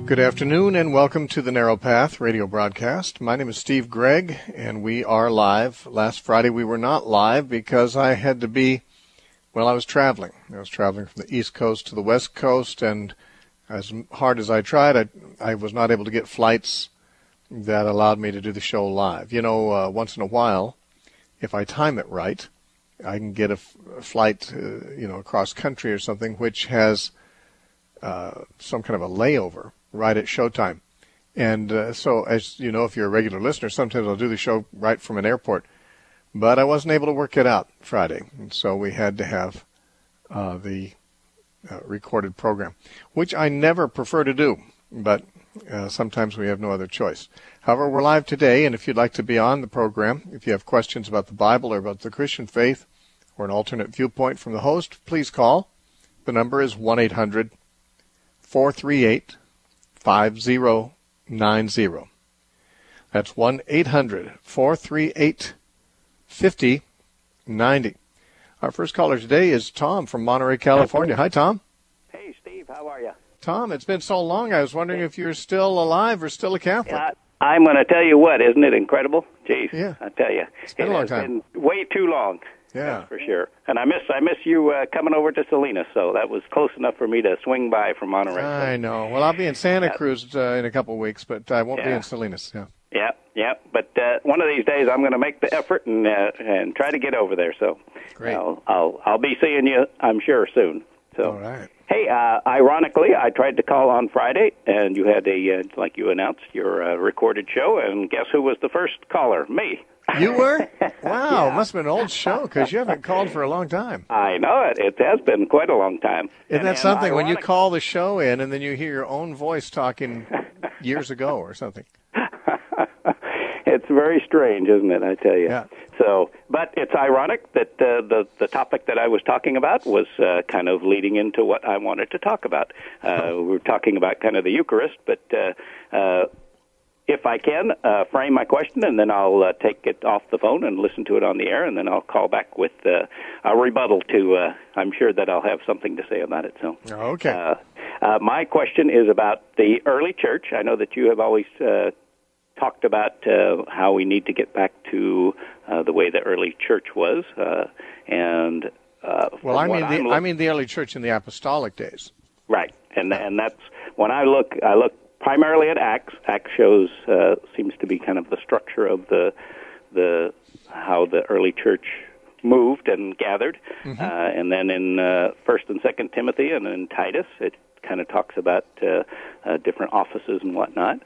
Good afternoon and welcome to the Narrow Path radio broadcast. My name is Steve Gregg and we are live. Last Friday we were not live because I had to be, I was traveling. I was traveling from the East Coast to the West Coast, and as hard as I tried, I was not able to get flights that allowed me to do the show live. Once in a while, if I time it right, I can get a flight, across country or something, which has some kind of a layover right at showtime. And so, as you know, if you're a regular listener, sometimes I'll do the show right from an airport. But I wasn't able to work it out Friday, and so we had to have the recorded program, which I never prefer to do, but sometimes we have no other choice. However, we're live today, and if you'd like to be on the program, if you have questions about the Bible or about the Christian faith or an alternate viewpoint from the host, please call. The number is 1-800-438-5090. That's 1-800-438-5090. Our first caller today is Tom from Monterey, California. Hi, Tom. Hey, Steve. How are you? Tom, it's been so long. I was wondering if you're still alive or still a Catholic. I'm going to tell you what. Isn't it incredible? Jeez, yeah. I tell you. It's been a long time. It's been way too long. Yeah. That's for sure. And I miss you coming over to Salinas, so that was close enough for me to swing by from Monterey. I know. Well, I'll be in Santa Cruz in a couple of weeks, but I won't be in Salinas. Yeah. Yeah. But one of these days, I'm going to make the effort and try to get over there. So great. I'll be seeing you, I'm sure, soon. So. All right. Hey, ironically, I tried to call on Friday, and you had like you announced, your recorded show, and guess who was the first caller? Me. You were? Wow, Must have been an old show because you haven't called for a long time. I know it. It has been quite a long time. Isn't that something when you call the show in and then you hear your own voice talking years ago or something? It's very strange, isn't it? I tell you. Yeah. So, but it's ironic that the topic that I was talking about was kind of leading into what I wanted to talk about. We were talking about kind of the Eucharist, but if I can, frame my question, and then I'll take it off the phone and listen to it on the air, and then I'll call back with a rebuttal to, I'm sure that I'll have something to say about it. So, okay. My question is about the early church. I know that you have always talked about how we need to get back to the way the early church was, and well, I mean the early church in the apostolic days. Right, and that's when I look primarily at Acts. Acts shows seems to be kind of the structure of the how the early church moved and gathered, and then in First and Second Timothy and in Titus, it kind of talks about different offices and whatnot.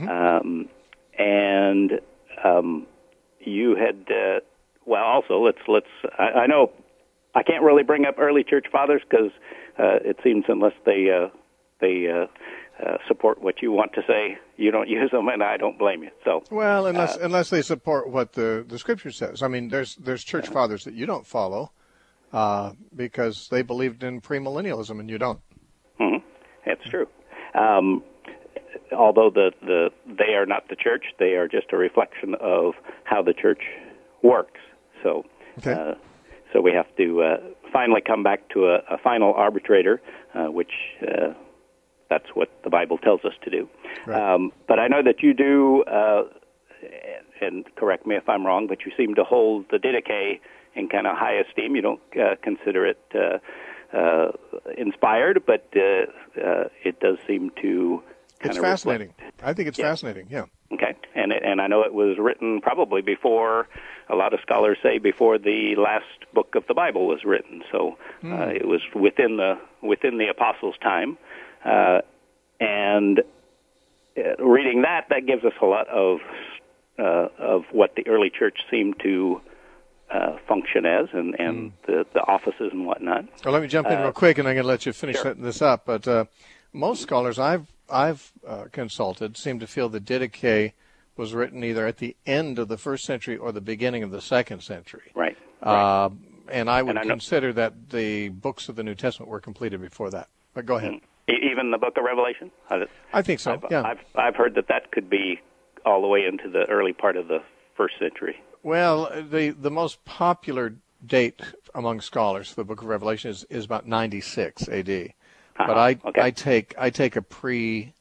And you had also let's. I know I can't really bring up early church fathers because it seems unless they support what you want to say, you don't use them, and I don't blame you. So well, unless they support what the Scripture says. I mean, there's church fathers that you don't follow because they believed in premillennialism, and you don't. That's true. Although they are not the church, they are just a reflection of how the church works. So, okay. So we have to finally come back to a final arbitrator, which that's what the Bible tells us to do. Right. But I know that you do, and correct me if I'm wrong, but you seem to hold the Didache in kind of high esteem. You don't consider it inspired, but it does seem to. It's fascinating. I think it's fascinating, yeah. Okay, and I know it was written probably before, a lot of scholars say, before the last book of the Bible was written. So it was within the apostles' time, and reading that gives us a lot of what the early church seemed to function as, and the offices and whatnot. Well, let me jump in real quick, and I'm going to let you finish setting this up. But most scholars I've consulted seem to feel that Didache was written either at the end of the first century or the beginning of the second century. Right. And I would consider that the books of the New Testament were completed before that. But go ahead. Even the book of Revelation? I think so, I've heard that could be all the way into the early part of the first century. Well, the most popular date among scholars for the book of Revelation is about 96 A.D. But I take a pre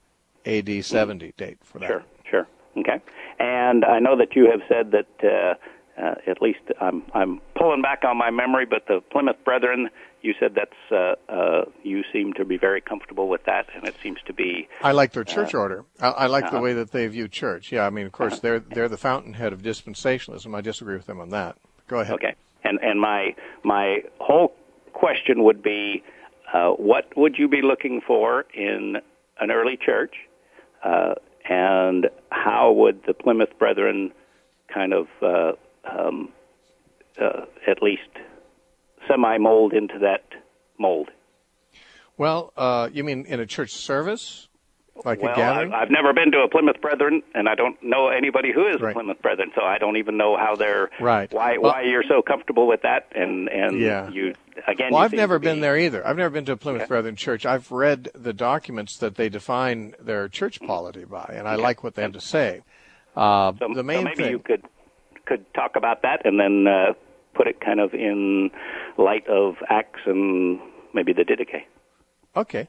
AD 70 date for that. Sure. Okay. And I know that you have said that, at least I'm pulling back on my memory, but the Plymouth Brethren, you said that's you seem to be very comfortable with that, and it seems to be. I like their church order. I like the way that they view church. Yeah, I mean, of course, they're the fountainhead of dispensationalism. I disagree with them on that. Go ahead. Okay. And my whole question would be, what would you be looking for in an early church, and how would the Plymouth Brethren kind of at least semi-mold into that mold? Well, you mean in a church service? Like well, a gathering? I've never been to a Plymouth Brethren, and I don't know anybody who is a Plymouth Brethren, so I don't even know how they're why you're so comfortable with that. And you again. Well, I've never been there either. I've never been to a Plymouth Brethren church. I've read the documents that they define their church polity by, and I like what they have to say. The main maybe thing, you could talk about that, and then put it kind of in light of Acts and maybe the Didache. Okay.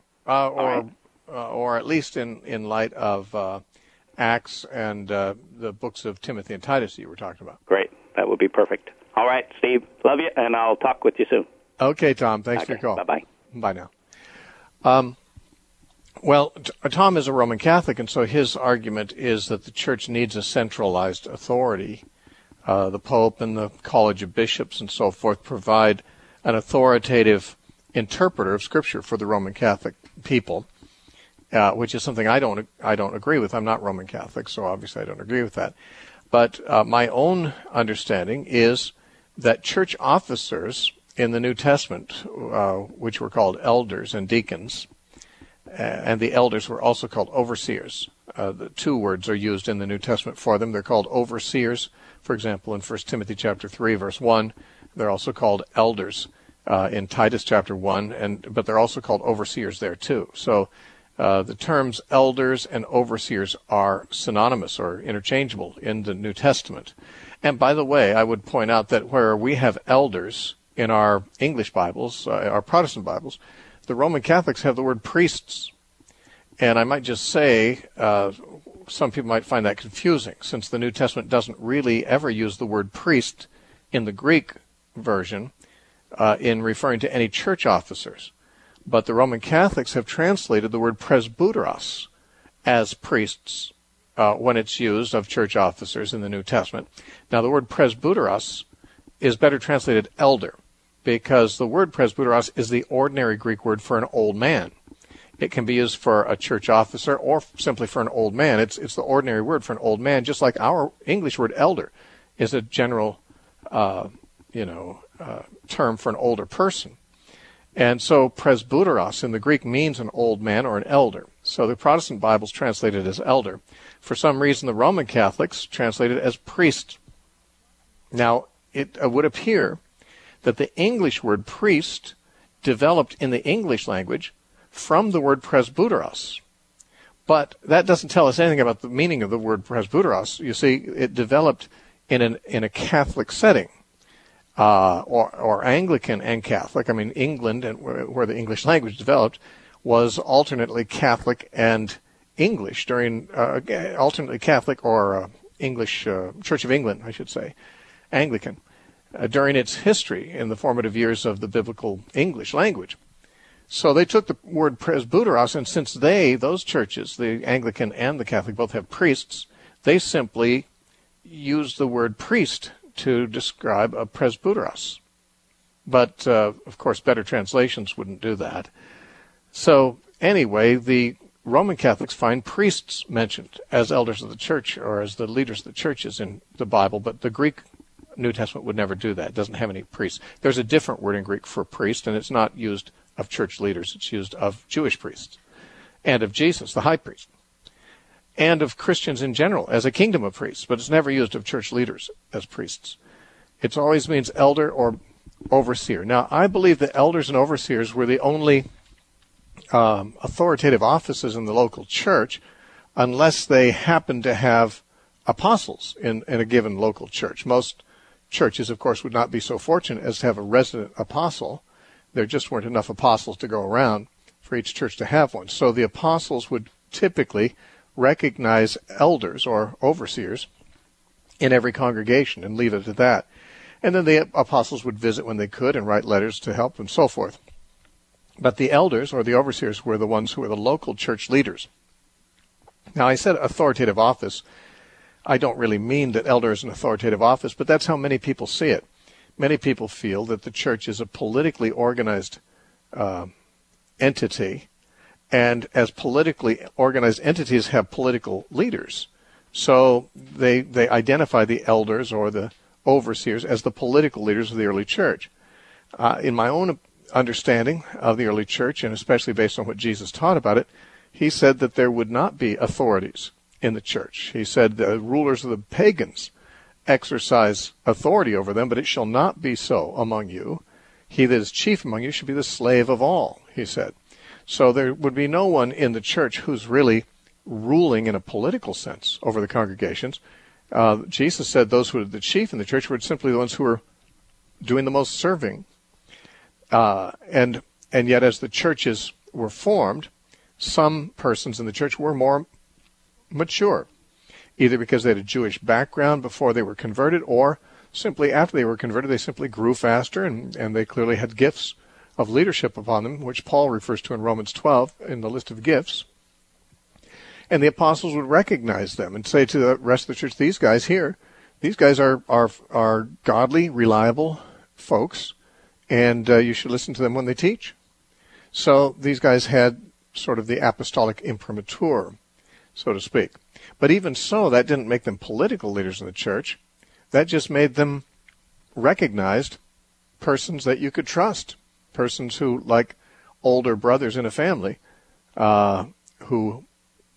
Or at least in light of Acts and the books of Timothy and Titus that you were talking about. Great. That would be perfect. All right, Steve. Love you, and I'll talk with you soon. Okay, Tom. Thanks for your call. Bye-bye. Bye now. Well, Tom is a Roman Catholic, and so his argument is that the church needs a centralized authority. The Pope and the College of Bishops and so forth provide an authoritative interpreter of Scripture for the Roman Catholic people. Which is something I don't agree with. I'm not Roman Catholic, so obviously I don't agree with that. But my own understanding is that church officers in the New Testament, which were called elders and deacons, and the elders were also called overseers. The two words are used in the New Testament for them. They're called overseers, for example, in 1 Timothy chapter 3, verse 1. They're also called elders in Titus chapter 1, but they're also called overseers there too. So the terms elders and overseers are synonymous or interchangeable in the New Testament. And by the way, I would point out that where we have elders in our English Bibles, our Protestant Bibles, the Roman Catholics have the word priests. And I might just say, some people might find that confusing, since the New Testament doesn't really ever use the word priest in the Greek version in referring to any church officers. But the Roman Catholics have translated the word presbyteros as priests when it's used of church officers in the New Testament. Now, the word presbyteros is better translated elder, because the word presbyteros is the ordinary Greek word for an old man. It can be used for a church officer or simply for an old man. It's the ordinary word for an old man, just like our English word elder is a general term for an older person. And so presbyteros in the Greek means an old man or an elder. So the Protestant Bibles translate it as elder. For some reason, the Roman Catholics translate it as priest. Now, it would appear that the English word priest developed in the English language from the word presbyteros. But that doesn't tell us anything about the meaning of the word presbyteros. You see, it developed in a Catholic setting. Or Anglican and Catholic. I mean, England, and where the English language developed, was alternately Catholic and English during alternately Catholic or English Church of England, I should say, Anglican, during its history in the formative years of the biblical English language. So they took the word presbyteros, and since those churches, the Anglican and the Catholic, both have priests, they simply used the word priest to describe a presbyteros. But, of course, better translations wouldn't do that. So, anyway, the Roman Catholics find priests mentioned as elders of the church or as the leaders of the churches in the Bible, but the Greek New Testament would never do that. It doesn't have any priests. There's a different word in Greek for priest, and it's not used of church leaders. It's used of Jewish priests and of Jesus, the high priest, and of Christians in general as a kingdom of priests, but it's never used of church leaders as priests. It always means elder or overseer. Now, I believe that elders and overseers were the only authoritative offices in the local church, unless they happened to have apostles in a given local church. Most churches, of course, would not be so fortunate as to have a resident apostle. There just weren't enough apostles to go around for each church to have one. So the apostles would typically recognize elders or overseers in every congregation and leave it at that. And then the apostles would visit when they could and write letters to help and so forth. But the elders or the overseers were the ones who were the local church leaders. Now, I said authoritative office. I don't really mean that elder is an authoritative office, but that's how many people see it. Many people feel that the church is a politically organized entity, and as politically organized entities have political leaders. So they identify the elders or the overseers as the political leaders of the early church. In my own understanding of the early church, and especially based on what Jesus taught about it, he said that there would not be authorities in the church. He said the rulers of the pagans exercise authority over them, but it shall not be so among you. He that is chief among you should be the slave of all, he said. So there would be no one in the church who's really ruling in a political sense over the congregations. Jesus said those who were the chief in the church were simply the ones who were doing the most serving. And yet as the churches were formed, some persons in the church were more mature, either because they had a Jewish background before they were converted, or simply after they were converted, they simply grew faster, and they clearly had gifts of leadership upon them, which Paul refers to in Romans 12 in the list of gifts. And the apostles would recognize them and say to the rest of the church, these guys here, these guys are godly, reliable folks, and you should listen to them when they teach. So these guys had sort of the apostolic imprimatur, so to speak. But even so, that didn't make them political leaders in the church. That just made them recognized persons that you could trust, persons who, like older brothers in a family, who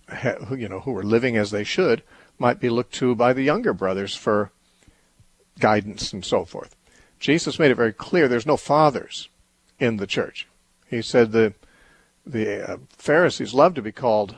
were living as they should, might be looked to by the younger brothers for guidance and so forth. Jesus made it very clear there's no fathers in the church. He said the Pharisees love to be called,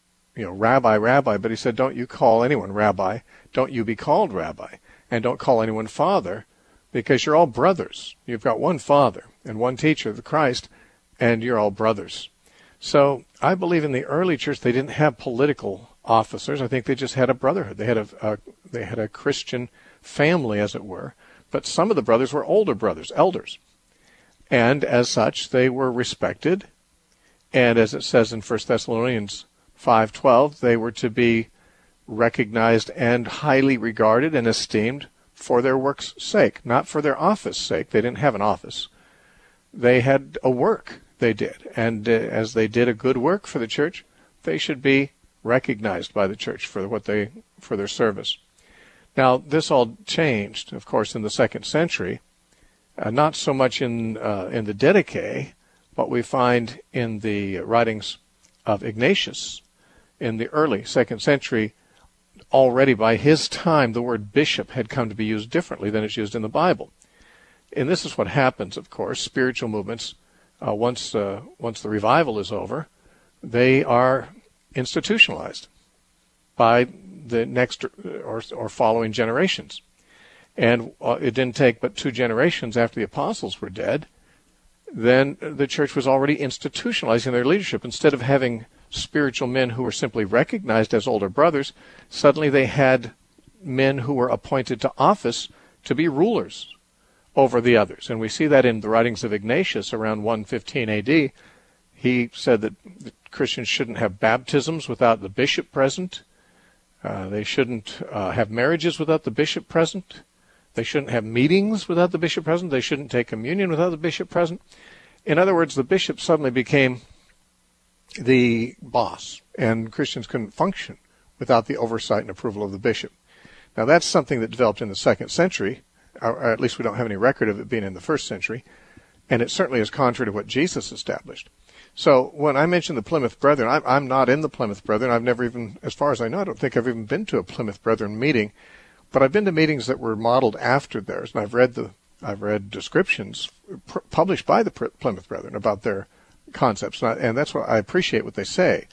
rabbi, rabbi, but he said, don't you call anyone rabbi, don't you be called rabbi, and don't call anyone father, because you're all brothers. You've got one father and one teacher, the Christ, and you're all brothers. So I believe in the early church they didn't have political officers. I think they just had a brotherhood. They had a Christian family, as it were. But some of the brothers were older brothers, elders. And as such, they were respected. And as it says in 1 Thessalonians 5:12, they were to be recognized and highly regarded and esteemed for their work's sake, not for their office sake. They didn't have an office. They had a work they did. And as they did a good work for the church, they should be recognized by the church for their service. Now, this all changed, of course, in the 2nd century. Not so much in the Didache, but we find in the writings of Ignatius in the early 2nd century. Already by his time, the word bishop had come to be used differently than it's used in the Bible. And this is what happens, of course. Spiritual movements, once the revival is over, they are institutionalized by the next or following generations. And it didn't take but 2 generations after the apostles were dead, then the church was already institutionalizing their leadership. Instead of having spiritual men who were simply recognized as older brothers, suddenly they had men who were appointed to office to be rulers over the others. And we see that in the writings of Ignatius around 115 AD. He said that the Christians shouldn't have baptisms without the bishop present. They shouldn't have marriages without the bishop present. They shouldn't have meetings without the bishop present. They shouldn't take communion without the bishop present. In other words, the bishop suddenly became the boss, and Christians couldn't function without the oversight and approval of the bishop. Now, that's something that developed in the 2nd century, or at least we don't have any record of it being in the 1st century, and it certainly is contrary to what Jesus established. So when I mentioned the Plymouth Brethren, I'm not in the Plymouth Brethren. I've never even, as far as I know, I don't think I've even been to a Plymouth Brethren meeting, but I've been to meetings that were modeled after theirs, and I've read descriptions published by the Plymouth Brethren about their concepts, and that's what I appreciate what they say.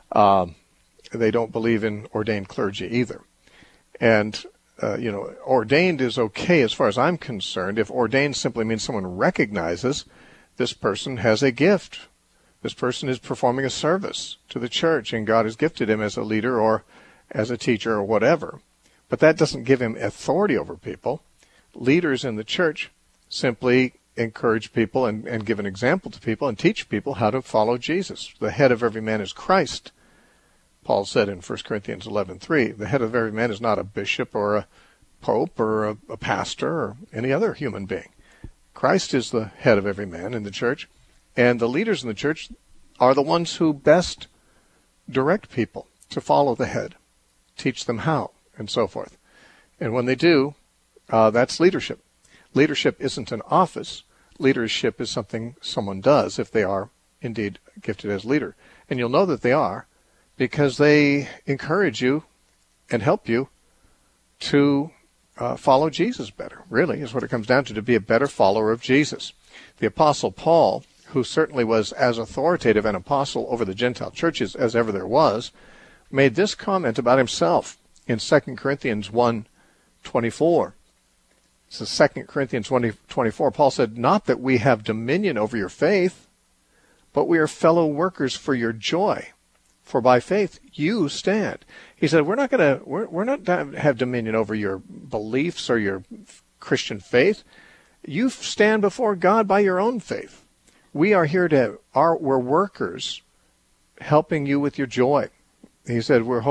They don't believe in ordained clergy either. And, ordained is okay as far as I'm concerned if ordained simply means someone recognizes this person has a gift This person is performing a service to the church, and God has gifted him as a leader or as a teacher or whatever. But that doesn't give him authority over people. Leaders in the church simply encourage people and give an example to people and teach people how to follow Jesus. The head of every man is Christ. Paul said in 1 Corinthians 11:3, the head of every man is not a bishop or a pope or a pastor or any other human being. Christ is the head of every man in the church, and the leaders in the church are the ones who best direct people to follow the head, teach them how, and so forth. And when they do, that's leadership. Leadership isn't an office. Leadership is something someone does if they are indeed gifted as leader. And you'll know that they are because they encourage you and help you to follow Jesus better, really, is what it comes down to be a better follower of Jesus. The Apostle Paul, who certainly was as authoritative an apostle over the Gentile churches as ever there was, made this comment about himself in 2 Corinthians 1:24. So 2 Corinthians 1:24, Paul said, "Not that we have dominion over your faith, but we are fellow workers for your joy. For by faith you stand." He said, we're not to have dominion over your beliefs or your Christian faith. You stand before God by your own faith. We are here we're workers helping you with your joy. He said, we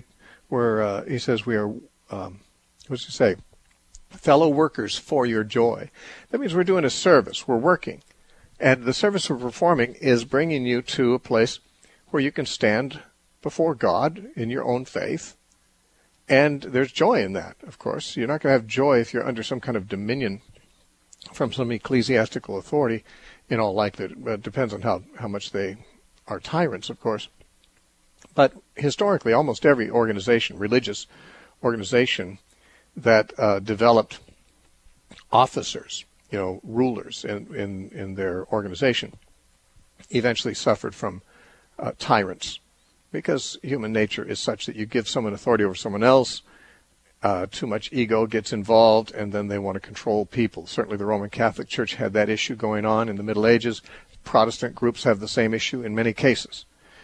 are, what's he say? Fellow workers for your joy. That means we're doing a service. We're working. And the service we're performing is bringing you to a place where you can stand before God in your own faith. And there's joy in that, of course. You're not going to have joy if you're under some kind of dominion from some ecclesiastical authority, in all likelihood. But it depends on how much they are tyrants, of course. But historically, almost every organization, religious organization that developed officers, rulers in their organization, eventually suffered from tyrants, because human nature is such that you give someone authority over someone else, too much ego gets involved, and then they want to control people. Certainly the Roman Catholic Church had that issue going on in the Middle Ages. Protestant groups have the same issue in many cases.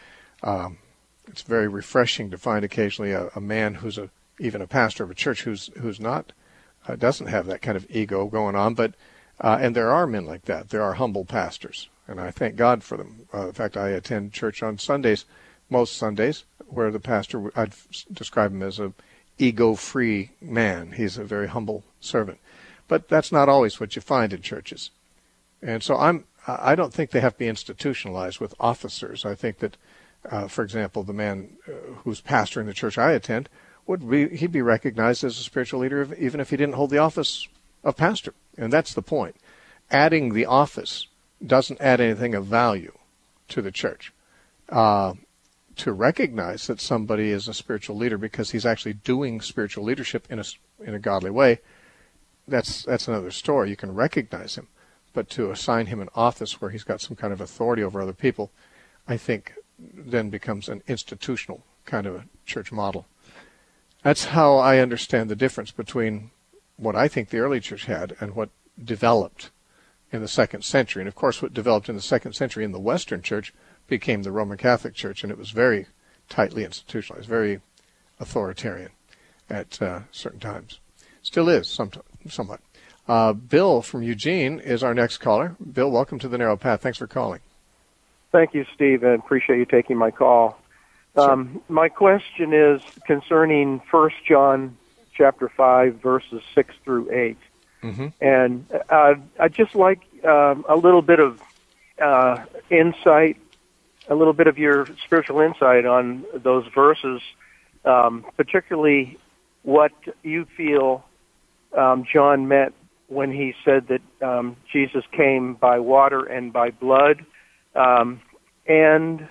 It's very refreshing to find occasionally a man who's even a pastor of a church who's not doesn't have that kind of ego going on, but and there are men like that. There are humble pastors, and I thank God for them. In fact, I attend church on Sundays, most Sundays, where the pastor, I'd describe him as a ego-free man. He's a very humble servant, but that's not always what you find in churches. And so I don't think they have to be institutionalized with officers. I think that, for example, the man who's pastoring the church I attend he'd be recognized as a spiritual leader even if he didn't hold the office of pastor. And that's the point. Adding the office doesn't add anything of value to the church. To recognize that somebody is a spiritual leader because he's actually doing spiritual leadership in a godly way, that's another story. You can recognize him. But to assign him an office where he's got some kind of authority over other people, I think then becomes an institutional kind of a church model. That's how I understand the difference between what I think the early church had and what developed in the 2nd century. And, of course, what developed in the 2nd century in the Western Church became the Roman Catholic Church, and it was very tightly institutionalized, very authoritarian at certain times. Still is, somewhat. Bill from Eugene is our next caller. Bill, welcome to the Narrow Path. Thanks for calling. Thank you, Steve. I appreciate you taking my call. Sure. My question is concerning 1 John chapter 5, verses 6 through 8. Mm-hmm. And I'd just like a little bit of insight, a little bit of your spiritual insight on those verses, particularly what you feel John meant when he said that Jesus came by water and by blood, and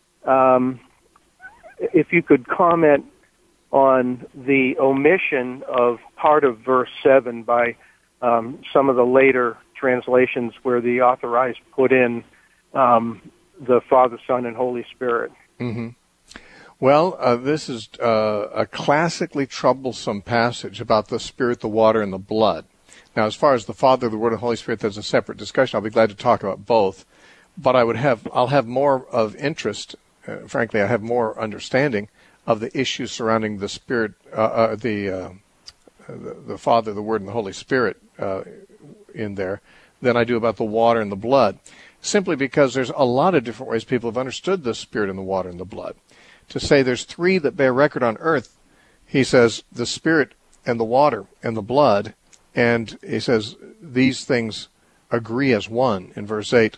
if you could comment on the omission of part of verse 7 by some of the later translations where the authorized put in the Father, Son, and Holy Spirit. Mm-hmm. Well, this is a classically troublesome passage about the Spirit, the water, and the blood. Now, as far as the Father, the Word, and the Holy Spirit, that's a separate discussion. I'll be glad to talk about both. but I'll have more of interest. Frankly, I have more understanding of the issues surrounding the Spirit, the Father, the Word, and the Holy Spirit in there than I do about the water and the blood. Simply because there's a lot of different ways people have understood the Spirit and the water and the blood. To say there's three that bear record on earth, he says the Spirit and the water and the blood, and he says these things agree as one in verse 8.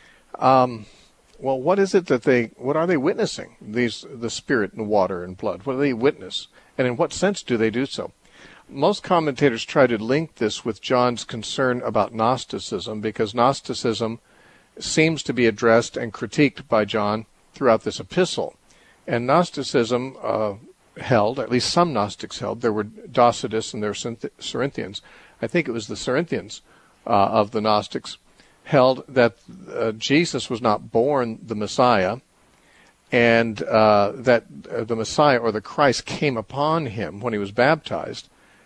Well, what is it what are they witnessing? The Spirit and the water and blood. What do they witness? And in what sense do they do so? Most commentators try to link this with John's concern about Gnosticism, because Gnosticism seems to be addressed and critiqued by John throughout this epistle. And Gnosticism held, at least some Gnostics held, there were Docetus and there were Cerinthians. I think it was the Cerinthians of the Gnostics held that Jesus was not born the Messiah, and that the Messiah or the Christ came upon him when he was baptized,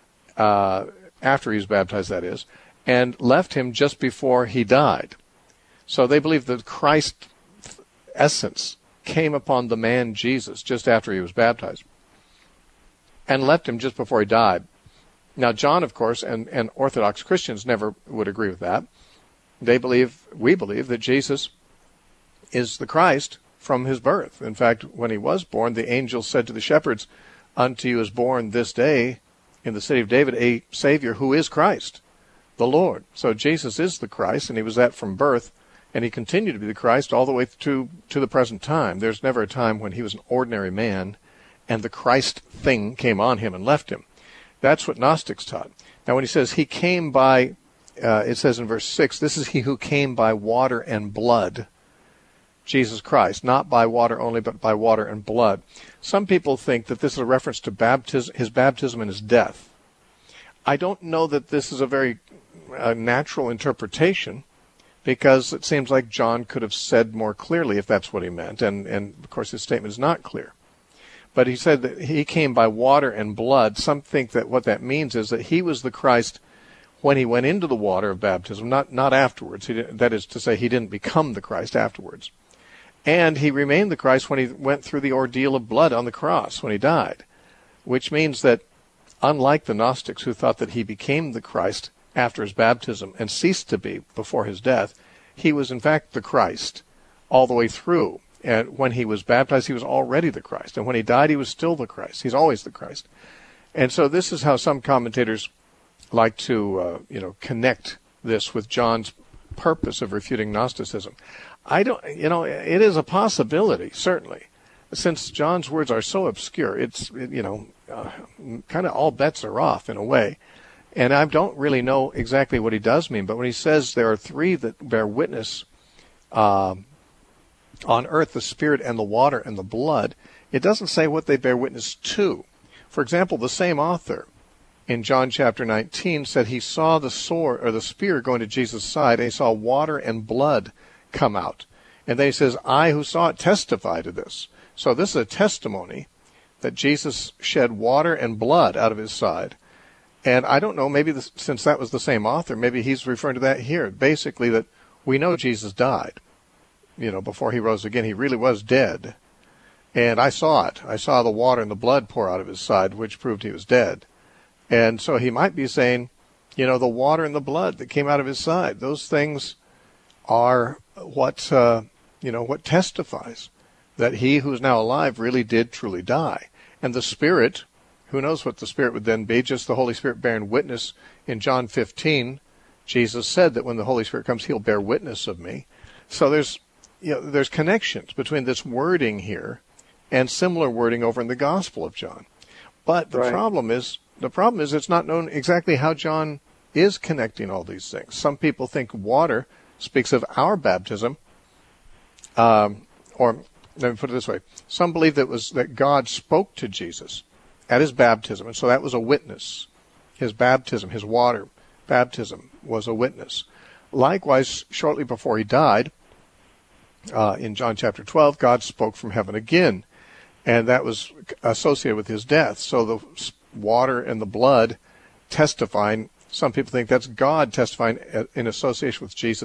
after he was baptized, that is, and left him just before he died. So they believe that Christ's essence came upon the man Jesus just after he was baptized and left him just before he died. Now, John, of course, and Orthodox Christians never would agree with that. We believe that Jesus is the Christ from his birth. In fact, when he was born, the angel said to the shepherds, "Unto you is born this day in the city of David a Savior who is Christ, the Lord." So Jesus is the Christ, and he was that from birth, and he continued to be the Christ all the way to the present time. There's never a time when he was an ordinary man and the Christ thing came on him and left him. That's what Gnostics taught. Now, when he says he came by, it says in verse 6, this is he who came by water and blood, Jesus Christ, not by water only, but by water and blood. Some people think that this is a reference to his baptism and his death. I don't know that this is a very natural interpretation, because it seems like John could have said more clearly if that's what he meant, and of course his statement is not clear. But he said that he came by water and blood. Some think that what that means is that he was the Christ when he went into the water of baptism, not afterwards. That is to say, he didn't become the Christ afterwards. And he remained the Christ when he went through the ordeal of blood on the cross, when he died, which means that unlike the Gnostics who thought that he became the Christ after his baptism and ceased to be before his death, he was in fact the Christ all the way through. And when he was baptized, he was already the Christ. And when he died, he was still the Christ. He's always the Christ. And so this is how some commentators like to, connect this with John's purpose of refuting Gnosticism. It is a possibility, certainly. Since John's words are so obscure, it's, kind of all bets are off in a way. And I don't really know exactly what he does mean, but when he says there are three that bear witness on earth, the Spirit and the water and the blood, it doesn't say what they bear witness to. For example, the same author in John chapter 19 said he saw the sword or the spear going to Jesus' side, and he saw water and blood come out. And then he says, I who saw it testify to this. So this is a testimony that Jesus shed water and blood out of his side. And I don't know, maybe since that was the same author, maybe he's referring to that here. Basically that we know Jesus died. Before he rose again, he really was dead. And I saw it. I saw the water and the blood pour out of his side, which proved he was dead. And so he might be saying, the water and the blood that came out of his side, those things are what testifies that he who is now alive really did truly die. And the Spirit, who knows what the Spirit would then be, just the Holy Spirit bearing witness. In John 15, Jesus said that when the Holy Spirit comes, he'll bear witness of me. So there's connections between this wording here and similar wording over in the Gospel of John. But the problem is it's not known exactly how John is connecting all these things. Some people think water speaks of our baptism, or let me put it this way. Some believe that God spoke to Jesus at his baptism, and so that was a witness. His baptism, his water baptism was a witness. Likewise, shortly before he died, in John chapter 12, God spoke from heaven again, and that was associated with his death. So the water and the blood testifying, some people think that's God testifying in association with Jesus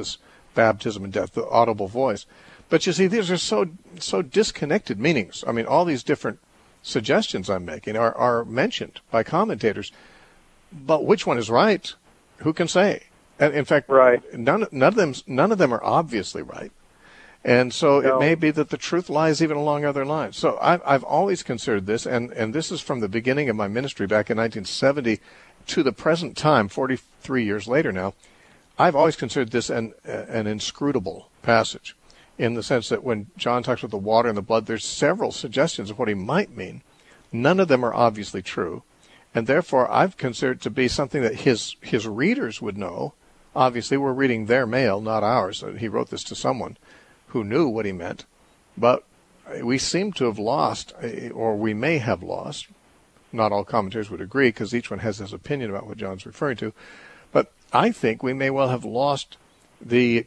baptism and death, the audible voice. But you see, these are so disconnected meanings. I mean, all these different suggestions I'm making are mentioned by commentators, but which one is right? Who can say? And in fact, right. none of them are obviously right. And so it may be that the truth lies even along other lines. So I've always considered this, and this is from the beginning of my ministry back in 1970 to the present time, 43 years later now. I've always considered this an inscrutable passage, in the sense that when John talks about the water and the blood, there's several suggestions of what he might mean. None of them are obviously true, and therefore I've considered it to be something that his readers would know. Obviously, we're reading their mail, not ours. He wrote this to someone who knew what he meant, but we seem to have lost, or we may have lost. Not all commentators would agree, because each one has his opinion about what John's referring to, but I think we may well have lost the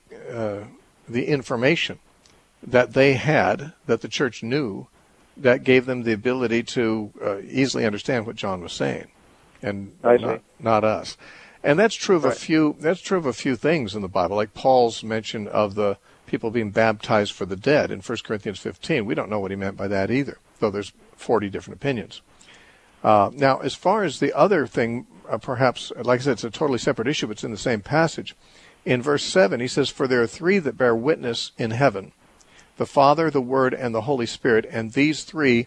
information that they had, that the church knew, that gave them the ability to easily understand what John was saying, and not us. And that's true of a few. That's true of a few things in the Bible, like Paul's mention of the people being baptized for the dead in 1 Corinthians 15. We don't know what he meant by that either, though there's 40 different opinions. Now, as far as the other thing, perhaps, like I said, it's a totally separate issue, but it's in the same passage. In verse 7, he says, "For there are three that bear witness in heaven, the Father, the Word, and the Holy Spirit, and these three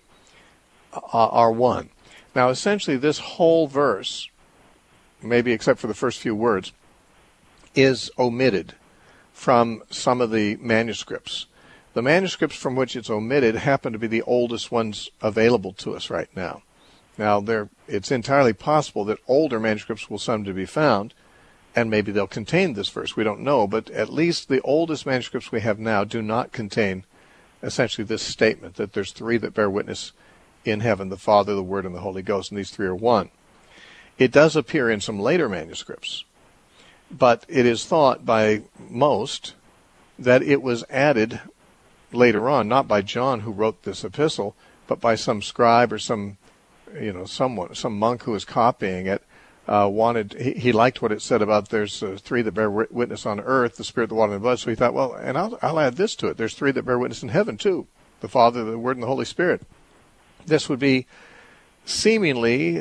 are one." Now, essentially, this whole verse, maybe except for the first few words, is omitted from some of the manuscripts. The manuscripts from which it's omitted happen to be the oldest ones available to us right now. Now, it's entirely possible that older manuscripts will someday be found, and maybe they'll contain this verse. We don't know, but at least the oldest manuscripts we have now do not contain essentially this statement, that there's three that bear witness in heaven, the Father, the Word, and the Holy Ghost, and these three are one. It does appear in some later manuscripts, but it is thought by most that it was added later on, not by John who wrote this epistle, but by some scribe or some monk who was copying it. He liked what it said about there's three that bear witness on earth, the Spirit, the water, and the blood. So he thought, well, and I'll add this to it. There's three that bear witness in heaven too, the Father, the Word, and the Holy Spirit. This would be seemingly,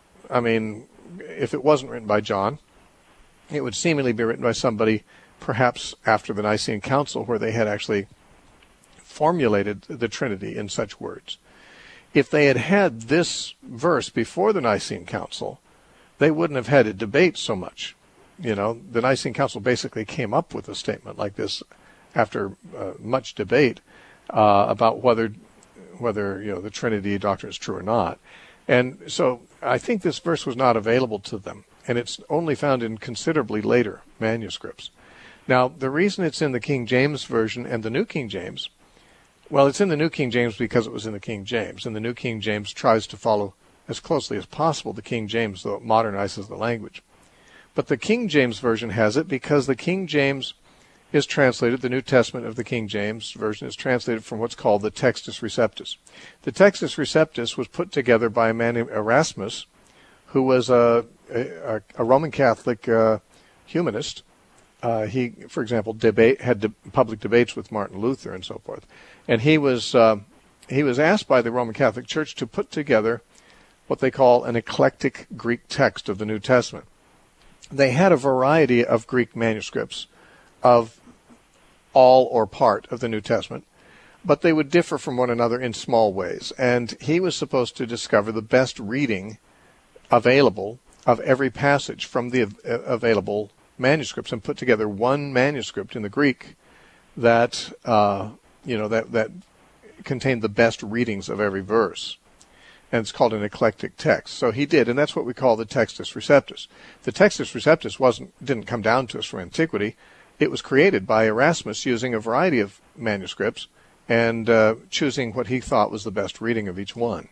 if it wasn't written by John, it would seemingly be written by somebody perhaps after the Nicene Council, where they had actually formulated the Trinity in such words. If they had this verse before the Nicene Council, they wouldn't have had a debate so much. The Nicene Council basically came up with a statement like this after much debate about whether the Trinity doctrine is true or not. And so I think this verse was not available to them, and it's only found in considerably later manuscripts. Now, the reason it's in the King James Version and the New King James, well, it's in the New King James because it was in the King James, and the New King James tries to follow as closely as possible the King James, though it modernizes the language. But the King James Version has it because the King James is translated, the New Testament of the King James Version is translated from what's called the Textus Receptus. The Textus Receptus was put together by a man named Erasmus, who was a Roman Catholic humanist. He, for example, had public debates with Martin Luther and so forth. And he was asked by the Roman Catholic Church to put together what they call an eclectic Greek text of the New Testament. They had a variety of Greek manuscripts of all or part of the New Testament, but they would differ from one another in small ways. And he was supposed to discover the best reading available of every passage from the available manuscripts and put together one manuscript in the Greek that that contained the best readings of every verse. And it's called an eclectic text. So he did, and that's what we call the Textus Receptus. The Textus Receptus didn't come down to us from antiquity. It was created by Erasmus using a variety of manuscripts and choosing what he thought was the best reading of each one.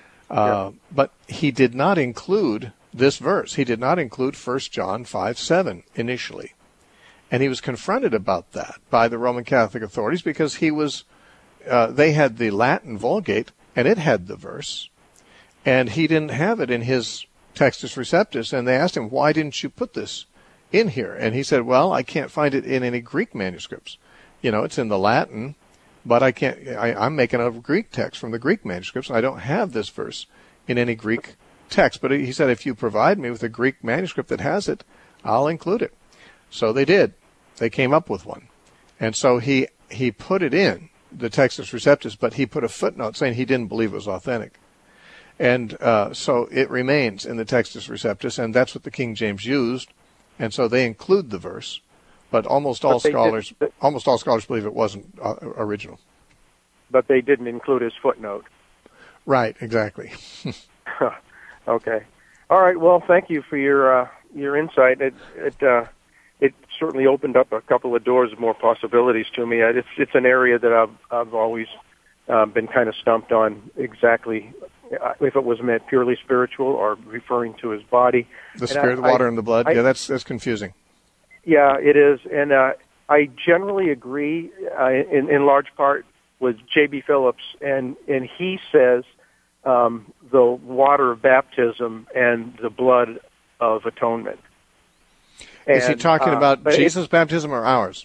But he did not include this verse. He did not include 1 John 5:7 initially. And he was confronted about that by the Roman Catholic authorities because they had the Latin Vulgate, and it had the verse. And he didn't have it in his Textus Receptus, and they asked him, why didn't you put this in here? And he said, well, I can't find it in any Greek manuscripts. It's in the Latin, but I can't. I'm making a Greek text from the Greek manuscripts. I don't have this verse in any Greek text. But he said, if you provide me with a Greek manuscript that has it, I'll include it. So they did. They came up with one. And so he put it in the Textus Receptus, but he put a footnote saying he didn't believe it was authentic. And so it remains in the Textus Receptus, and that's what the King James used. And so they include the verse, but almost all scholars believe it wasn't original. But they didn't include his footnote. Right, exactly. Okay. All right. Well, thank you for your insight. It certainly opened up a couple of doors of more possibilities to me. It's an area that I've always been kind of stumped on exactly if it was meant purely spiritual or referring to his body. The spirit, the water, and the blood. Yeah, that's confusing. Yeah, it is. And I generally agree in large part with J.B. Phillips, and he says the water of baptism and the blood of atonement. Is he talking about Jesus' baptism or ours?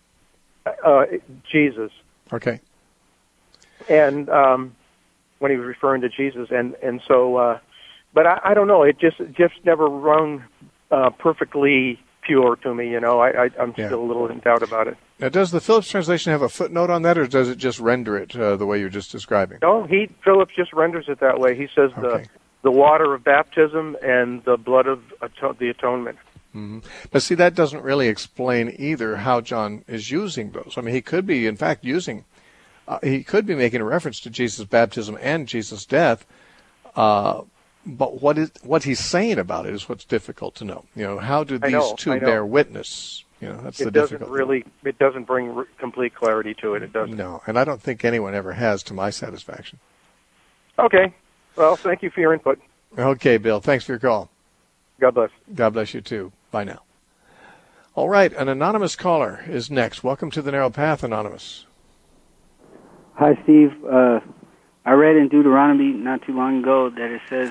Jesus. Okay. And when he was referring to Jesus, and so, but I don't know. It just never rung perfectly pure to me. I'm still a little in doubt about it. Now, does the Phillips translation have a footnote on that, or does it just render it the way you're just describing? No, Phillips just renders it that way. He says the water of baptism and the blood of the atonement. Mm-hmm. But see, that doesn't really explain either how John is using those. I mean, he could be, in fact, he could be making a reference to Jesus' baptism and Jesus' death, but what he's saying about it is what's difficult to know. How do these two bear witness? That's the difficult. It doesn't bring complete clarity to it. It doesn't. No, and I don't think anyone ever has, to my satisfaction. Okay. Well, thank you for your input. Okay, Bill. Thanks for your call. God bless. God bless you, too. Bye now. All right, an anonymous caller is next. Welcome to the Narrow Path, Anonymous. Hi, Steve. I read in Deuteronomy not too long ago that it says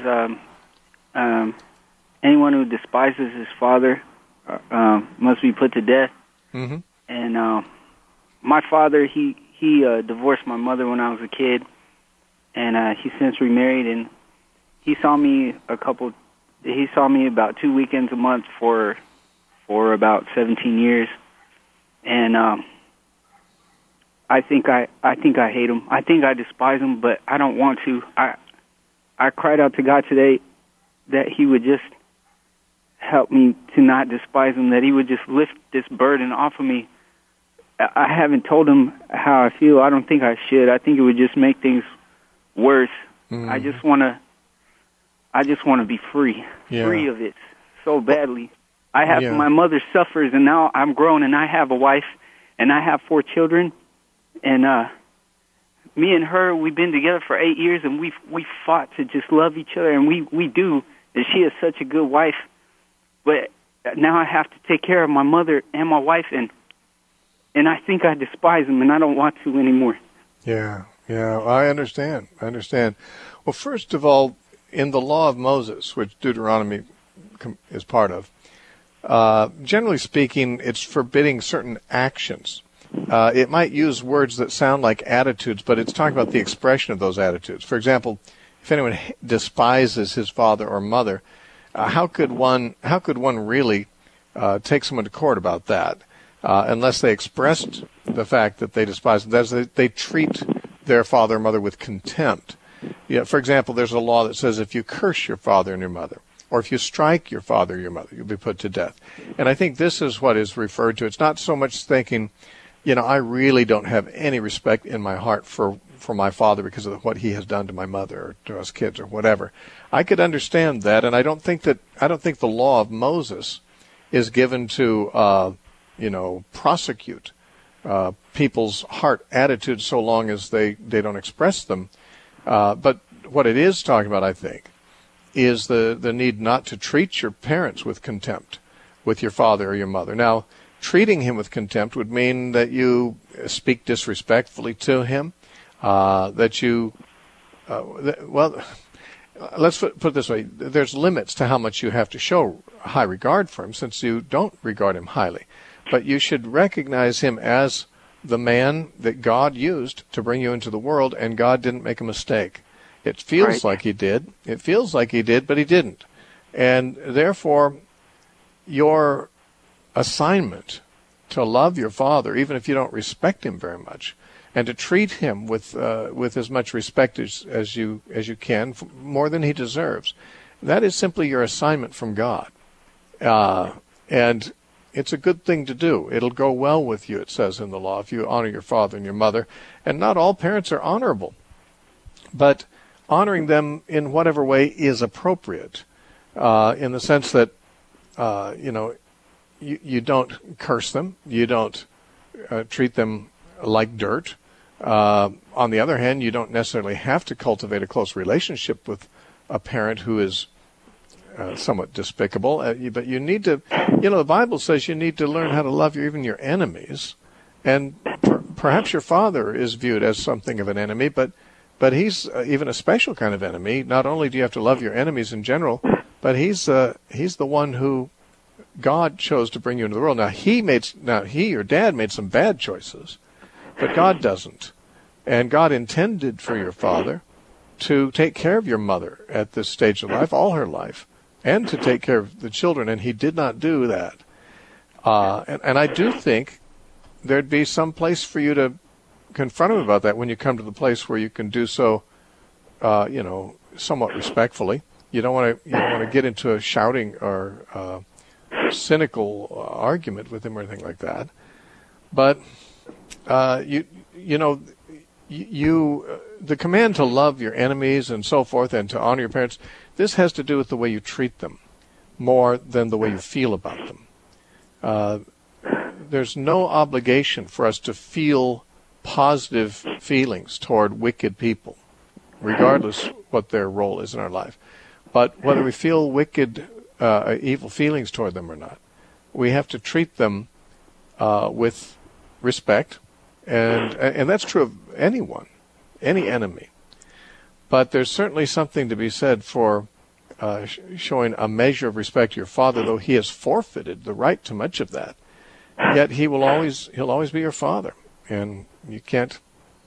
anyone who despises his father must be put to death. Mm-hmm. And my father, he divorced my mother when I was a kid, and he since remarried, and he saw me about 2 weekends a month for about 17 years, and I think I hate him. I think I despise him, but I don't want to. I cried out to God today that He would just help me to not despise him, that He would just lift this burden off of me. I haven't told Him how I feel. I don't think I should. I think it would just make things worse. Mm. I just want to be free, free of it so badly. My mother suffers, and now I'm grown, and I have a wife, and I have 4 children, and me and her, we've been together for 8 years, and we fought to just love each other, and we do, and she is such a good wife, but now I have to take care of my mother and my wife, and I think I despise them, and I don't want to anymore. Yeah, I understand. Well, first of all, in the law of Moses, which Deuteronomy is part of, generally speaking, it's forbidding certain actions. It might use words that sound like attitudes, but it's talking about the expression of those attitudes. For example, if anyone despises his father or mother, how could one really take someone to court about that unless they expressed the fact that they despise them? That is, they treat their father or mother with contempt. Yeah, for example, there's a law that says if you curse your father and your mother, or if you strike your father or your mother, you'll be put to death. And I think this is what is referred to. It's not so much thinking, I really don't have any respect in my heart for my father because of what he has done to my mother or to us kids or whatever. I could understand that, and I don't think the law of Moses is given to prosecute people's heart attitudes so long as they don't express them. But what it is talking about, I think, is the need not to treat your parents with contempt, with your father or your mother. Now, treating him with contempt would mean that you speak disrespectfully to him, that you, let's put it this way. There's limits to how much you have to show high regard for him, since you don't regard him highly. But you should recognize him as the man that God used to bring you into the world, and God didn't make a mistake. It feels like he did. It feels like he did, but he didn't. And therefore, your assignment to love your father, even if you don't respect him very much, and to treat him with as much respect as you can, more than he deserves, that is simply your assignment from God. And it's a good thing to do. It'll go well with you, it says in the law, if you honor your father and your mother. And not all parents are honorable, but honoring them in whatever way is appropriate, in the sense that, you don't curse them, you don't treat them like dirt. On the other hand, you don't necessarily have to cultivate a close relationship with a parent who is somewhat despicable, but you need to, the Bible says you need to learn how to love even your enemies, and perhaps your father is viewed as something of an enemy, but he's even a special kind of enemy. Not only do you have to love your enemies in general, but he's the one who God chose to bring you into the world. Now your dad made some bad choices, but God doesn't, and God intended for your father to take care of your mother at this stage of life, all her life, and to take care of the children, and he did not do that. And I do think there'd be some place for you to confront him about that when you come to the place where you can do so, somewhat respectfully. You don't want to get into a shouting or cynical argument with him or anything like that. But the command to love your enemies and so forth, and to honor your parents, this has to do with the way you treat them more than the way you feel about them. There's no obligation for us to feel positive feelings toward wicked people, regardless what their role is in our life. But whether we feel wicked, evil feelings toward them or not, we have to treat them with respect, and that's true of anyone, any enemy. But there's certainly something to be said for showing a measure of respect to your father, though he has forfeited the right to much of that. Yet he'll always be your father, and you can't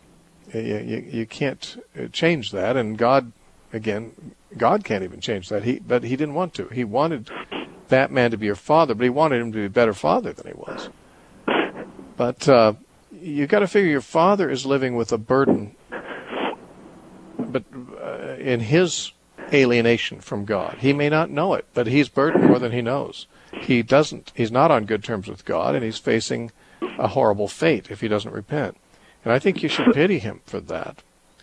change that. And God can't even change that. But he didn't want to. He wanted that man to be your father, but he wanted him to be a better father than he was. But you got to figure your father is living with a burden, but in his alienation from God. He may not know it, but he's burdened more than he knows. He's not on good terms with God, and he's facing a horrible fate if he doesn't repent. And I think you should pity him for that.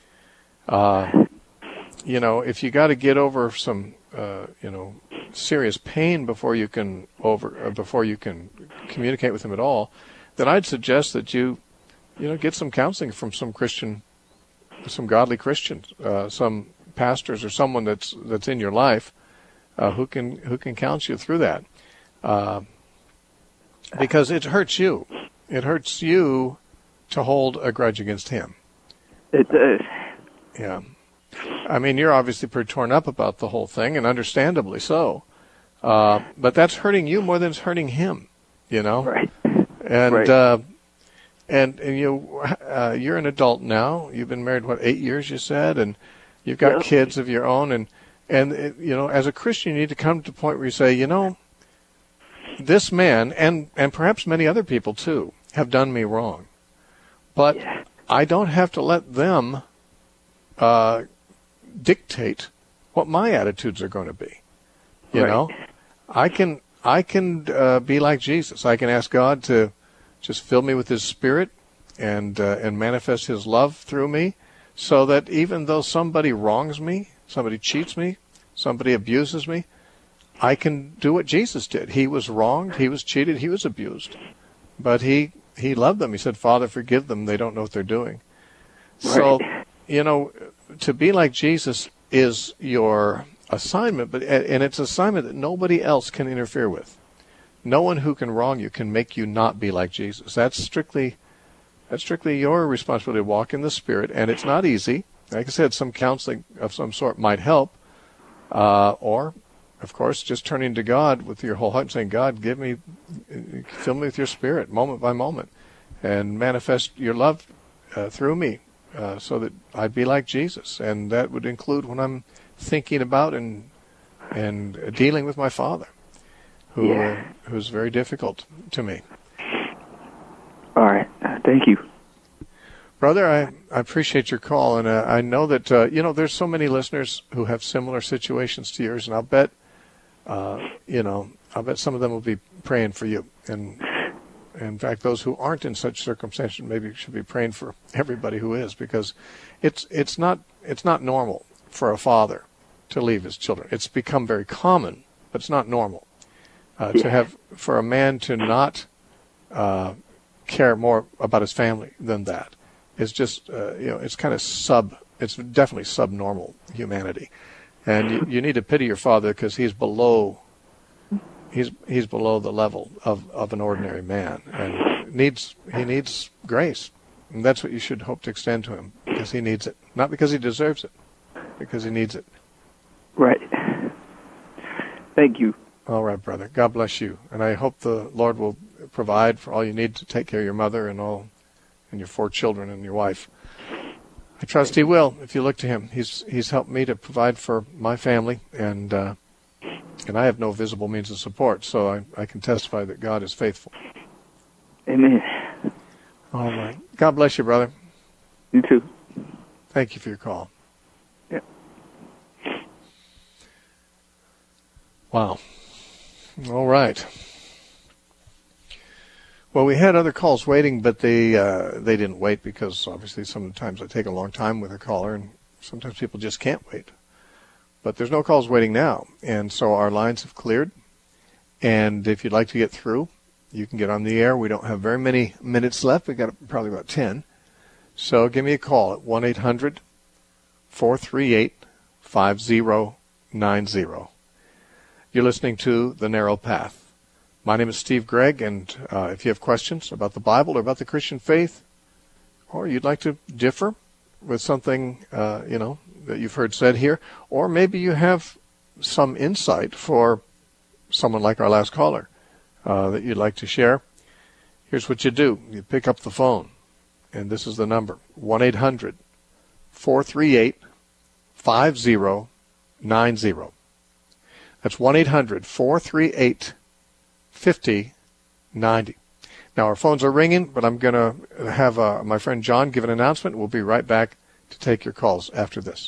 If you got to get over some, serious pain before you can communicate with him at all, then I'd suggest that you get some counseling from some godly Christians, some pastors or someone that's in your life, who can counsel you through that. Because it hurts you. It hurts you to hold a grudge against him. It does. Yeah. I mean, you're obviously pretty torn up about the whole thing, and understandably so. But that's hurting you more than it's hurting him, Right. And, right. You're an adult now. You've been married, 8 years, you said? And you've got kids of your own. And as a Christian, you need to come to the point where you say, this man, and perhaps many other people too, have done me wrong. But I don't have to let them dictate what my attitudes are going to be. You know, I can be like Jesus. I can ask God to just fill me with His Spirit and manifest His love through me, so that even though somebody wrongs me, somebody cheats me, somebody abuses me, I can do what Jesus did. He was wronged, he was cheated, he was abused, but he loved them. He said, "Father, forgive them; they don't know what they're doing." So, to be like Jesus is your assignment, and it's an assignment that nobody else can interfere with. No one who can wrong you can make you not be like Jesus. That's strictly your responsibility to walk in the Spirit, and it's not easy. Like I said, some counseling of some sort might help, or, of course, just turning to God with your whole heart and saying, God, fill me with your Spirit, moment by moment, and manifest your love through me, so that I'd be like Jesus. And that would include when I'm thinking about and dealing with my father, who's very difficult to me. All right. Thank you. Brother, I appreciate your call, and I know that, there's so many listeners who have similar situations to yours, and I'll bet, I'll bet some of them will be praying for you. And in fact, those who aren't in such circumstances maybe should be praying for everybody who is, because it's not normal for a father to leave his children. It's become very common, but it's not normal for a man to not care more about his family than that. It's just it's kind of it's definitely subnormal humanity, and you need to pity your father, because he's below the level of an ordinary man, and he needs grace, and that's what you should hope to extend to him, because he needs it, not because he deserves it, because he needs it. Right. Thank you. All right, brother. God bless you, and I hope the Lord will provide for all you need to take care of your mother and your 4 children and your wife. I trust he will, if you look to him. He's helped me to provide for my family, and I have no visible means of support, so I can testify that God is faithful. Amen. All right. God bless you, brother. You too. Thank you for your call. Yeah. Wow. All right. Well, we had other calls waiting, but they didn't wait, because obviously sometimes I take a long time with a caller, and sometimes people just can't wait. But there's no calls waiting now, and so our lines have cleared. And if you'd like to get through, you can get on the air. We don't have very many minutes left. We've got probably about 10. So give me a call at 1-800-438-5090. You're listening to The Narrow Path. My name is Steve Gregg, and if you have questions about the Bible or about the Christian faith, or you'd like to differ with something, that you've heard said here, or maybe you have some insight for someone like our last caller that you'd like to share, here's what you do. You pick up the phone, and this is the number, 1-800-438-5090. That's 1-800-438-5090. Now, our phones are ringing, but I'm going to have my friend John give an announcement. We'll be right back to take your calls after this.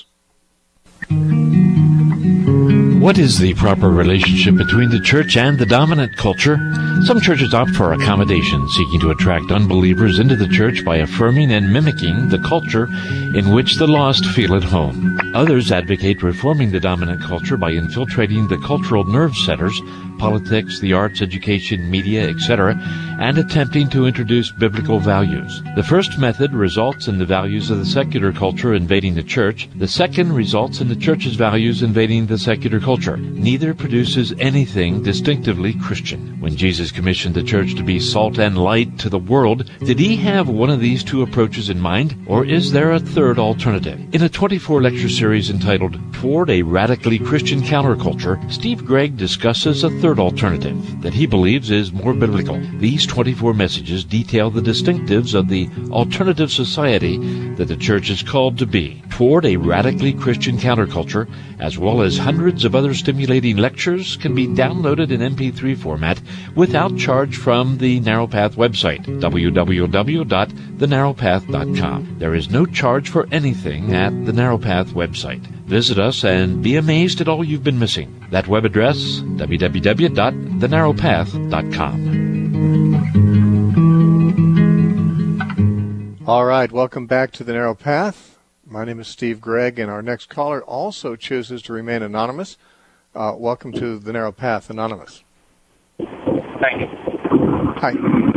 What is the proper relationship between the church and the dominant culture? Some churches opt for accommodation, seeking to attract unbelievers into the church by affirming and mimicking the culture in which the lost feel at home. Others advocate reforming the dominant culture by infiltrating the cultural nerve centers, politics, the arts, education, media, etc., and attempting to introduce biblical values. The first method results in the values of the secular culture invading the church. The second results in the church's values invading the secular culture. Neither produces anything distinctively Christian. When Jesus commissioned the church to be salt and light to the world, did he have one of these two approaches in mind, or is there a third alternative? In a 24-lecture series entitled Toward a Radically Christian Counterculture, Steve Gregg discusses a third alternative that he believes is more biblical. These 24 messages detail the distinctives of the alternative society that the church is called to be. Toward a Radically Christian Counterculture, as well as hundreds of other stimulating lectures, can be downloaded in MP3 format without charge from the Narrow Path website, www.thenarrowpath.com. There is no charge for anything at the Narrow Path website. Visit us and be amazed at all you've been missing. That web address, www.thenarrowpath.com. All right, welcome back to The Narrow Path. My name is Steve Gregg, and our next caller also chooses to remain anonymous. Welcome to The Narrow Path, Anonymous. Thank you. Hi.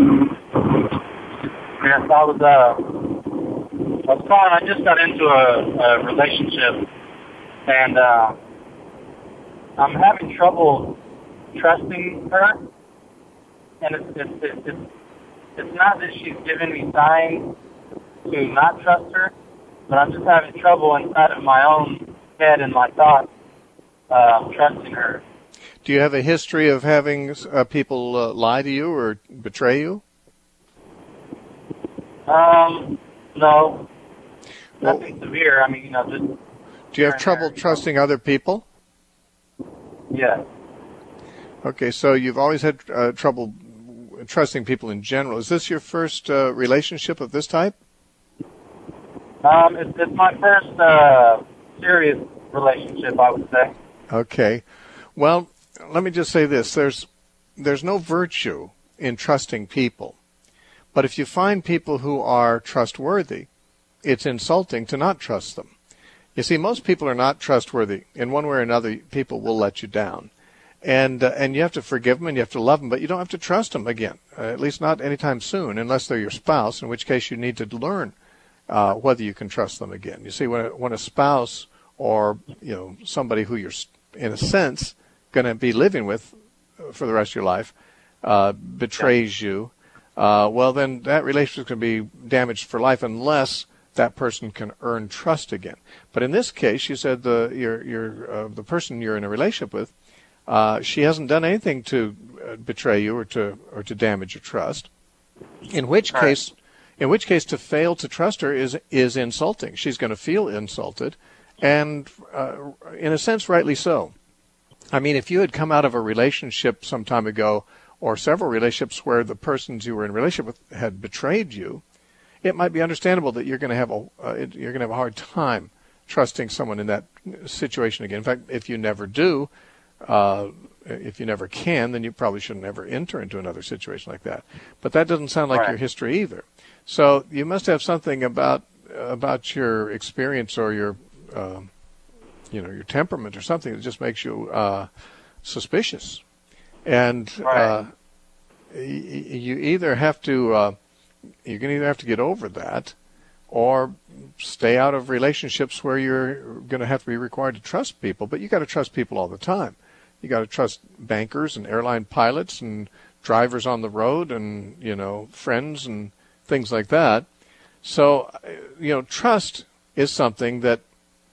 Yes, I was calling. I just got into a relationship, and I'm having trouble trusting her. And it's not that she's giving me signs to not trust her, but I'm just having trouble inside of my own head and my thoughts trusting her. Do you have a history of having people lie to you or betray you? No. Nothing severe. I mean, just... Do you have trouble trusting other people? Yeah. Okay, so you've always had trouble trusting people in general. Is this your first relationship of this type? It's my first serious relationship, I would say. Okay. Well, let me just say this. There's no virtue in trusting people. But if you find people who are trustworthy, it's insulting to not trust them. You see, most people are not trustworthy. In one way or another, people will let you down. And you have to forgive them and you have to love them, but you don't have to trust them again, at least not anytime soon, unless they're your spouse, in which case you need to learn whether you can trust them again. You see, when a spouse or somebody who you're, in a sense, going to be living with for the rest of your life betrays you, well, then that relationship can be damaged for life unless that person can earn trust again. But in this case, you said the person you're in a relationship with, she hasn't done anything to betray you or to damage your trust. In which case, to fail to trust her is insulting. She's going to feel insulted, and in a sense, rightly so. I mean, if you had come out of a relationship some time ago, or several relationships where the persons you were in a relationship with had betrayed you, it might be understandable that you're going to have a hard time trusting someone in that situation again. In fact, if you never do, if you never can, then you probably shouldn't ever enter into another situation like that. But that doesn't sound like your history either. So you must have something about your experience or your your temperament or something that just makes you suspicious. And you either have to you're going to either have to get over that, or stay out of relationships where you're going to have to be required to trust people. But you got to trust people all the time. You got to trust bankers and airline pilots and drivers on the road and friends and things like that. So trust is something that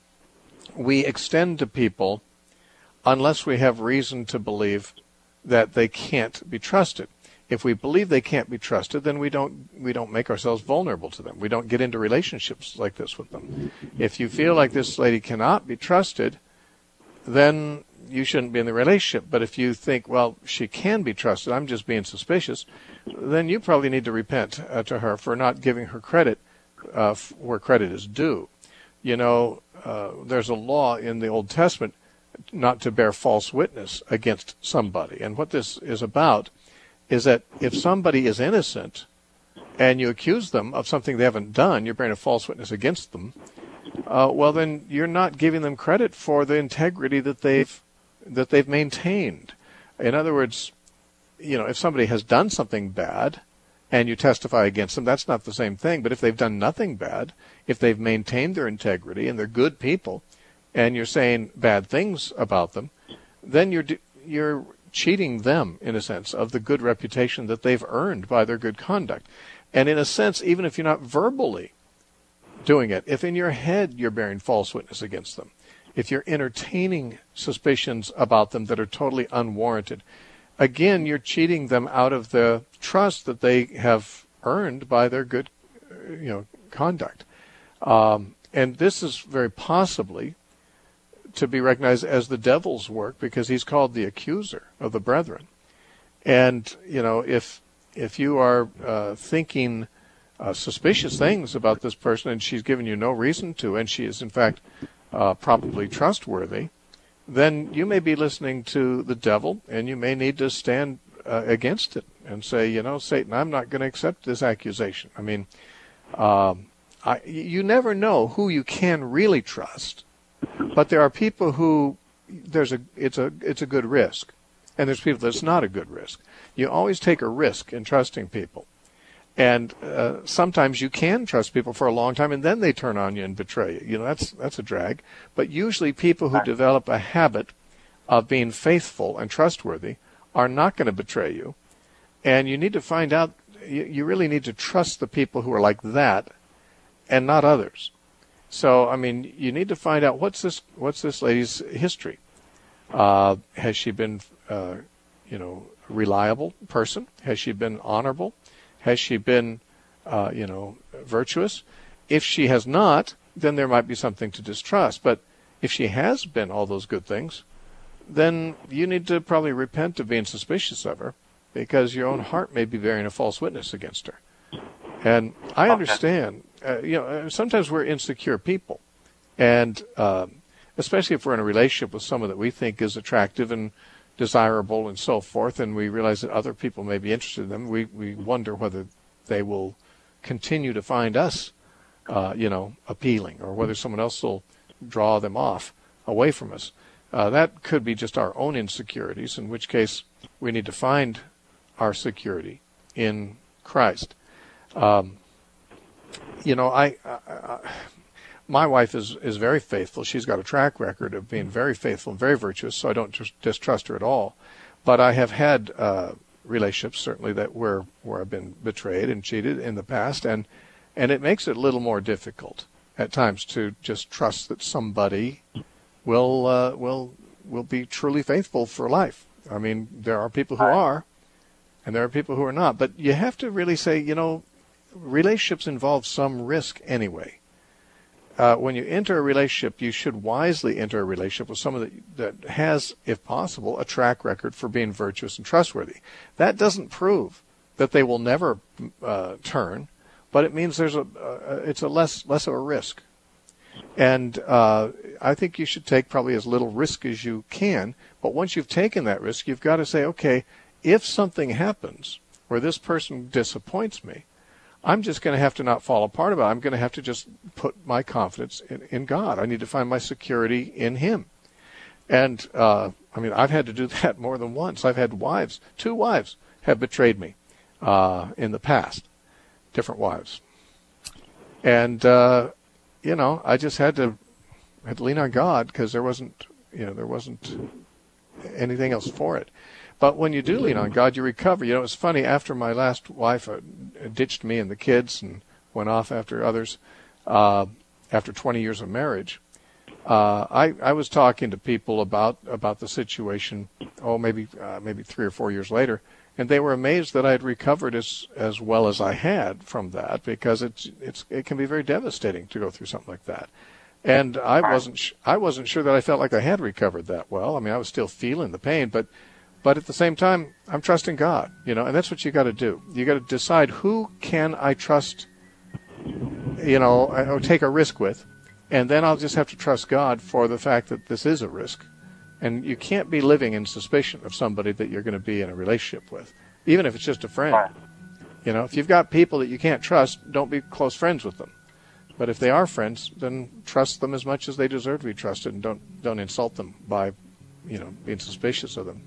we extend to people unless we have reason to believe that they can't be trusted. If we believe they can't be trusted, then we don't make ourselves vulnerable to them. We don't get into relationships like this with them. If you feel like this lady cannot be trusted, then you shouldn't be in the relationship. But if you think, well, she can be trusted, I'm just being suspicious, then you probably need to repent to her for not giving her credit where credit is due. There's a law in the Old Testament not to bear false witness against somebody. And what this is about is that if somebody is innocent and you accuse them of something they haven't done, you're bearing a false witness against them, well, then you're not giving them credit for the integrity that they've maintained. In other words, if somebody has done something bad and you testify against them, that's not the same thing. But if they've done nothing bad, if they've maintained their integrity and they're good people, and you're saying bad things about them, then you're cheating them, in a sense, of the good reputation that they've earned by their good conduct. And in a sense, even if you're not verbally doing it, if in your head you're bearing false witness against them, if you're entertaining suspicions about them that are totally unwarranted, again, you're cheating them out of the trust that they have earned by their good conduct. And this is very possibly to be recognized as the devil's work, because he's called the accuser of the brethren. And if you are thinking suspicious things about this person and she's given you no reason to, and she is in fact probably trustworthy, then you may be listening to the devil, and you may need to stand against it and say, Satan, I'm not going to accept this accusation. I mean, you never know who you can really trust. But there are people who it's a good risk, and there's people that's not a good risk. You always take a risk in trusting people, and sometimes you can trust people for a long time, and then they turn on you and betray you. That's a drag. But usually, people who develop a habit of being faithful and trustworthy are not going to betray you, and you need to find out. You really need to trust the people who are like that, and not others. So, I mean, you need to find out what's this lady's history. Has she been, reliable person? Has she been honorable? Has she been, virtuous? If she has not, then there might be something to distrust. But if she has been all those good things, then you need to probably repent of being suspicious of her, because your own heart may be bearing a false witness against her. And I understand, sometimes we're insecure people. And especially if we're in a relationship with someone that we think is attractive and desirable and so forth, and we realize that other people may be interested in them, we wonder whether they will continue to find us, appealing, or whether someone else will draw them off away from us. That could be just our own insecurities, in which case we need to find our security in Christ. My wife is very faithful. She's got a track record of being very faithful and very virtuous, so I don't just distrust her at all. But I have had relationships, certainly, that where I've been betrayed and cheated in the past, and it makes it a little more difficult at times to just trust that somebody will be truly faithful for life. I mean, there are people who are, and there are people who are not. But you have to really say, relationships involve some risk anyway. When you enter a relationship, you should wisely enter a relationship with someone that has, if possible, a track record for being virtuous and trustworthy. That doesn't prove that they will never turn, but it means it's a less of a risk. And I think you should take probably as little risk as you can. But once you've taken that risk, you've got to say, okay, if something happens where this person disappoints me, I'm just going to have to not fall apart about it. I'm going to have to just put my confidence in God. I need to find my security in Him. And, I've had to do that more than once. I've had two wives have betrayed me in the past, different wives. And, I just had to lean on God, because there wasn't anything else for it. But when you do lean on God, you recover. It's funny, after my last wife ditched me and the kids and went off after others, after 20 years of marriage, I was talking to people about the situation, maybe 3 or 4 years later, and they were amazed that I had recovered as well as I had from that, because it can be very devastating to go through something like that. And I wasn't sure that I felt like I had recovered that well. I was still feeling the pain, but at the same time, I'm trusting God, and that's what you got to do. You got to decide, who can I trust, or take a risk with, and then I'll just have to trust God for the fact that this is a risk. And you can't be living in suspicion of somebody that you're going to be in a relationship with, even if it's just a friend. If you've got people that you can't trust, don't be close friends with them. But if they are friends, then trust them as much as they deserve to be trusted, and don't insult them by, being suspicious of them.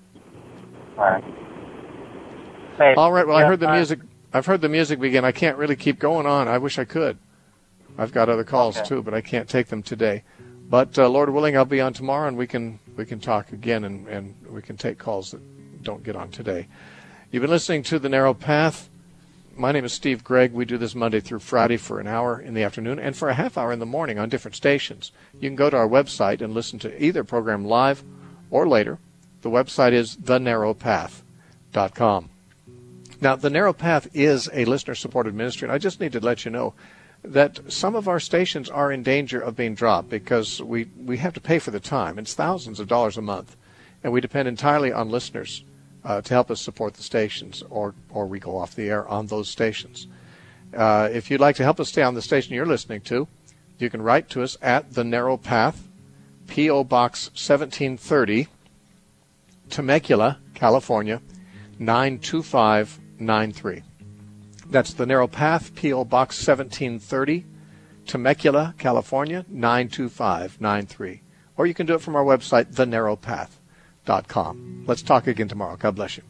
All right. Well, I heard the music. I've heard the music begin. I can't really keep going on. I wish I could. I've got other calls too, but I can't take them today. But Lord willing, I'll be on tomorrow, and we can talk again, and we can take calls that don't get on today. You've been listening to The Narrow Path. My name is Steve Gregg. We do this Monday through Friday for an hour in the afternoon and for a half hour in the morning on different stations. You can go to our website and listen to either program live or later. The website is thenarrowpath.com. Now, The Narrow Path is a listener-supported ministry, and I just need to let you know that some of our stations are in danger of being dropped because we have to pay for the time. It's thousands of dollars a month, and we depend entirely on listeners to help us support the stations, or we go off the air on those stations. If you'd like to help us stay on the station you're listening to, you can write to us at The Narrow Path, P.O. Box 1730, Temecula, California, 92593. That's The Narrow Path, P.O. Box 1730, Temecula, California, 92593. Or you can do it from our website, thenarrowpath.com. Let's talk again tomorrow. God bless you.